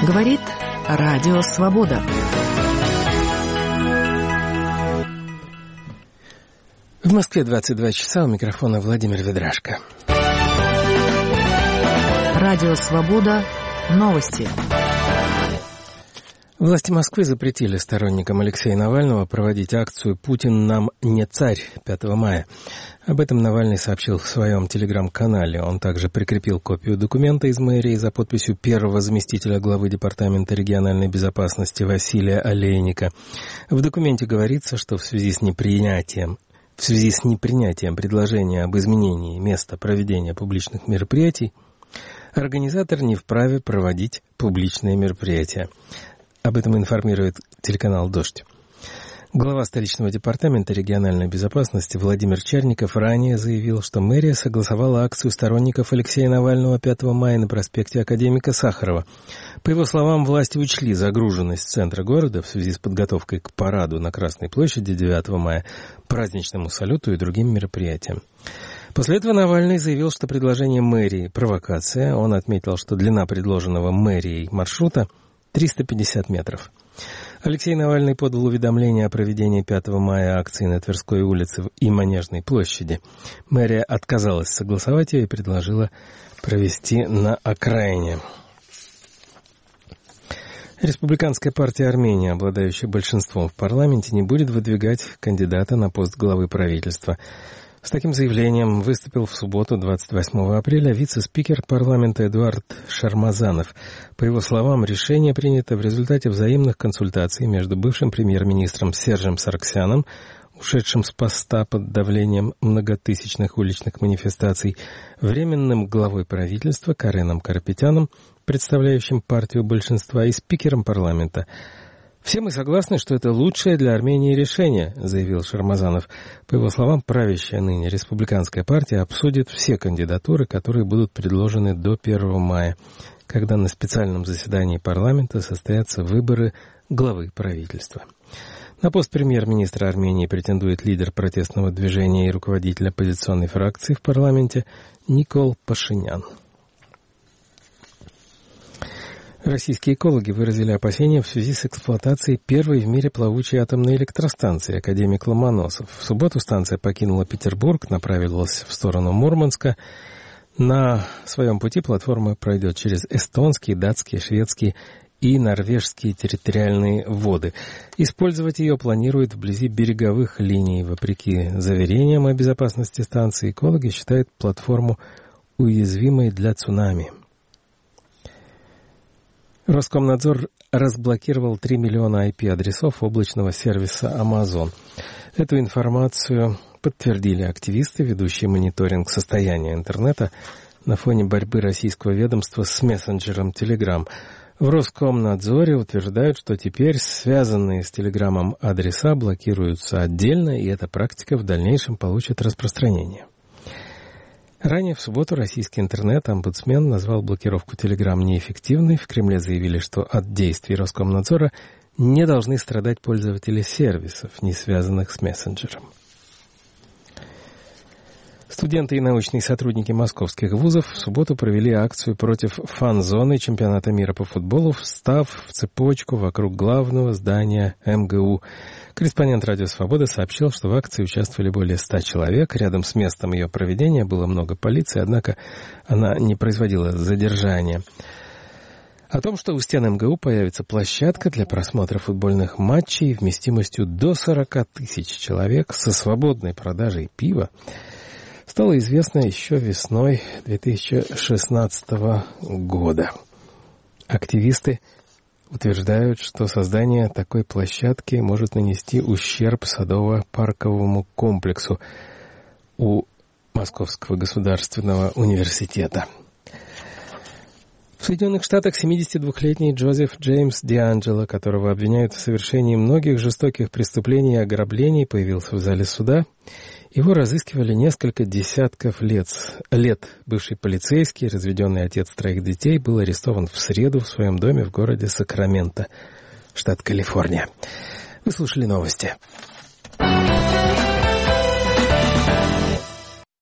Говорит Радио Свобода. В Москве 22 часа, у микрофона Владимир Ведрашко. Радио Свобода. Новости. Власти Москвы запретили сторонникам Алексея Навального проводить акцию «Путин нам не царь» 5 мая. Об этом Навальный сообщил в своем телеграм-канале. Он также прикрепил копию документа из мэрии за подписью первого заместителя главы Департамента региональной безопасности Василия Олейника. В документе говорится, что в связи с непринятием предложения об изменении места проведения публичных мероприятий, организатор не вправе проводить публичные мероприятия. Об этом информирует телеканал «Дождь». Глава столичного департамента региональной безопасности Владимир Черников ранее заявил, что мэрия согласовала акцию сторонников Алексея Навального 5 мая на проспекте Академика Сахарова. По его словам, власти учли загруженность центра города в связи с подготовкой к параду на Красной площади 9 мая, праздничному салюту и другим мероприятиям. После этого Навальный заявил, что предложение мэрии – провокация. Он отметил, что длина предложенного мэрией маршрута – 350 метров. Алексей Навальный подал уведомление о проведении 5 мая акции на Тверской улице и Манежной площади. Мэрия отказалась согласовать ее и предложила провести на окраине. Республиканская партия Армении, обладающая большинством в парламенте, не будет выдвигать кандидата на пост главы правительства. С таким заявлением выступил в субботу, 28 апреля, вице-спикер парламента Эдуард Шармазанов. По его словам, решение принято в результате взаимных консультаций между бывшим премьер-министром Сержем Саргсяном, ушедшим с поста под давлением многотысячных уличных манифестаций, временным главой правительства Кареном Карапетяном, представляющим партию большинства, и спикером парламента. «Все мы согласны, что это лучшее для Армении решение», — заявил Шармазанов. По его словам, правящая ныне республиканская партия обсудит все кандидатуры, которые будут предложены до 1 мая, когда на специальном заседании парламента состоятся выборы главы правительства. На пост премьер-министра Армении претендует лидер протестного движения и руководитель оппозиционной фракции в парламенте Никол Пашинян. Российские экологи выразили опасения в связи с эксплуатацией первой в мире плавучей атомной электростанции «Академик Ломоносов». В субботу станция покинула Петербург, направилась в сторону Мурманска. На своем пути платформа пройдет через эстонские, датские, шведские и норвежские территориальные воды. Использовать ее планируют вблизи береговых линий. Вопреки заверениям о безопасности станции, экологи считают платформу уязвимой для цунами. Роскомнадзор разблокировал 3 миллиона IP-адресов облачного сервиса Amazon. Эту информацию подтвердили активисты, ведущие мониторинг состояния интернета на фоне борьбы российского ведомства с мессенджером Telegram. В Роскомнадзоре утверждают, что теперь связанные с Телеграмом адреса блокируются отдельно, и эта практика в дальнейшем получит распространение. Ранее в субботу российский интернет-омбудсмен назвал блокировку Telegram неэффективной. В Кремле заявили, что от действий Роскомнадзора не должны страдать пользователи сервисов, не связанных с мессенджером. Студенты и научные сотрудники московских вузов в субботу провели акцию против фан-зоны чемпионата мира по футболу, встав в цепочку вокруг главного здания МГУ. Корреспондент «Радио Свобода» сообщил, что в акции участвовали более 100 человек. Рядом с местом ее проведения было много полиции, однако она не производила задержания. О том, что у стен МГУ появится площадка для просмотра футбольных матчей вместимостью до 40 тысяч человек со свободной продажей пива, стало известно еще весной 2016 года. Активисты утверждают, что создание такой площадки может нанести ущерб садово-парковому комплексу у Московского государственного университета. В Соединенных Штатах 72-летний Джозеф Джеймс Дианджело, которого обвиняют в совершении многих жестоких преступлений и ограблений, появился в зале суда. Его разыскивали несколько десятков лет. Бывший полицейский, разведенный отец 3 детей, был арестован в среду в своем доме в городе Сакраменто, штат Калифорния. Вы слушали новости.